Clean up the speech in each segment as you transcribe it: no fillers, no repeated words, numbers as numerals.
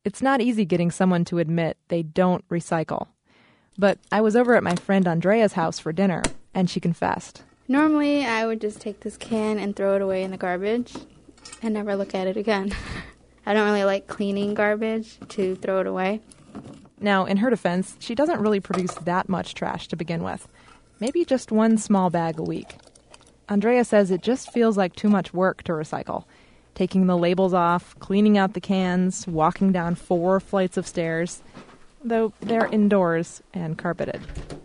It's not easy getting someone to admit they don't recycle. But I was over at my friend Andrea's house for dinner, and she confessed. Normally, I would just take this can and throw it away in the garbage and never look at it again. I don't really like cleaning garbage to throw it away. Now, in her defense, she doesn't really produce that much trash to begin with. Maybe just one small bag a week. Andrea says it just feels like too much work to recycle. Taking the labels off, cleaning out the cans, walking down 4 flights of stairs, though they're indoors and carpeted.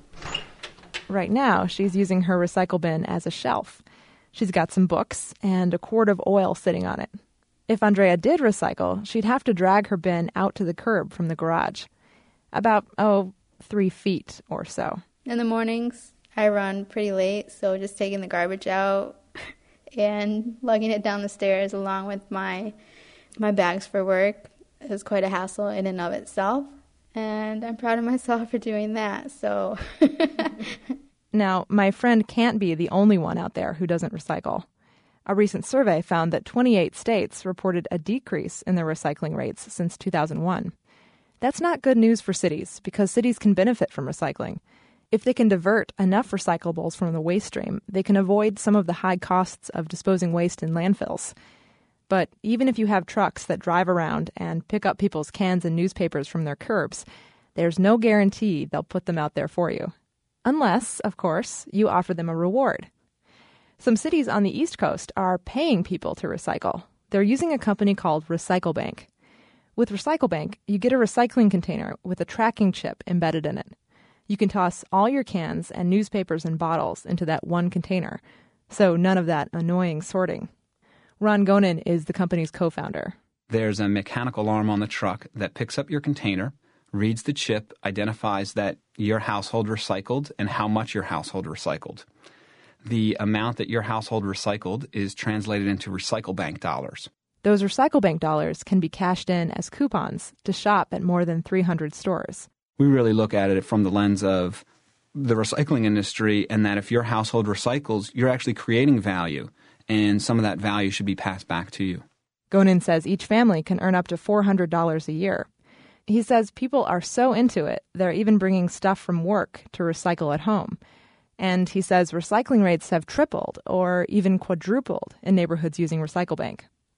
Right now, she's using her recycle bin as a shelf. She's got some books and a quart of oil sitting on it. If Andrea did recycle, she'd have to drag her bin out to the curb from the garage. About, 3 feet or so. In the mornings, I run pretty late, so just taking the garbage out and lugging it down the stairs along with my bags for work is quite a hassle in and of itself. And I'm proud of myself for doing that, so... Now, my friend can't be the only one out there who doesn't recycle. A recent survey found that 28 states reported a decrease in their recycling rates since 2001. That's not good news for cities, because cities can benefit from recycling. If they can divert enough recyclables from the waste stream, they can avoid some of the high costs of disposing waste in landfills. But even if you have trucks that drive around and pick up people's cans and newspapers from their curbs, there's no guarantee they'll put them out there for you. Unless, of course, you offer them a reward. Some cities on the East Coast are paying people to recycle. They're using a company called RecycleBank. With RecycleBank, you get a recycling container with a tracking chip embedded in it. You can toss all your cans and newspapers and bottles into that one container, so none of that annoying sorting. Ron Gonen is the company's co-founder. There's a mechanical arm on the truck that picks up your container, reads the chip, identifies that your household recycled and how much your household recycled. The amount that your household recycled is translated into RecycleBank dollars. Those RecycleBank dollars can be cashed in as coupons to shop at more than 300 stores. We really look at it from the lens of the recycling industry, and that if your household recycles, you're actually creating value, and some of that value should be passed back to you. Gonen says each family can earn up to $400 a year. He says people are so into it, they're even bringing stuff from work to recycle at home. And he says recycling rates have tripled or even quadrupled in neighborhoods using RecycleBank.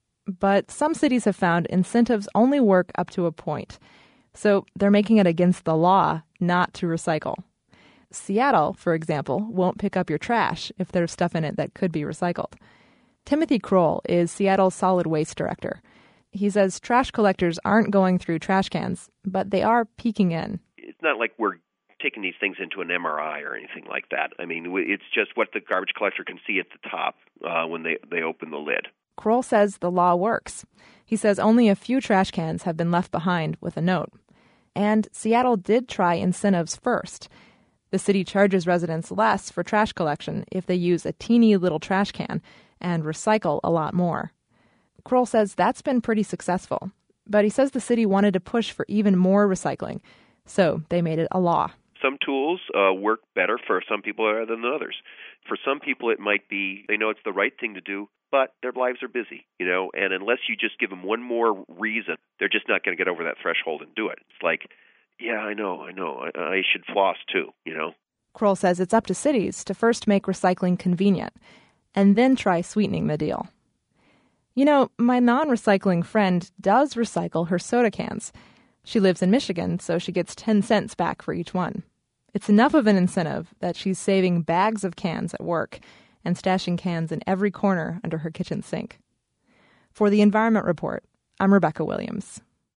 But some cities have found incentives only work up to a point. So they're making it against the law not to recycle. Seattle, for example, won't pick up your trash if there's stuff in it that could be recycled. Timothy Kroll is Seattle's solid waste director. He says trash collectors aren't going through trash cans, but they are peeking in. It's not like we're taking these things into an MRI or anything like that. I mean, it's just what the garbage collector can see at the top when they open the lid. Kroll says the law works. He says only a few trash cans have been left behind with a note. And Seattle did try incentives first. The city charges residents less for trash collection if they use a teeny little trash can and recycle a lot more. Kroll says that's been pretty successful, but he says the city wanted to push for even more recycling, so they made it a law. Some tools work better for some people than others. For some people, it might be they know it's the right thing to do, but their lives are busy, and unless you just give them one more reason, they're just not going to get over that threshold and do it. It's like, yeah, I know, I should floss too, Kroll says it's up to cities to first make recycling convenient and then try sweetening the deal. My non-recycling friend does recycle her soda cans. She lives in Michigan, so she gets 10 cents back for each one. It's enough of an incentive that she's saving bags of cans at work and stashing cans in every corner under her kitchen sink. For the Environment Report, I'm Rebecca Williams.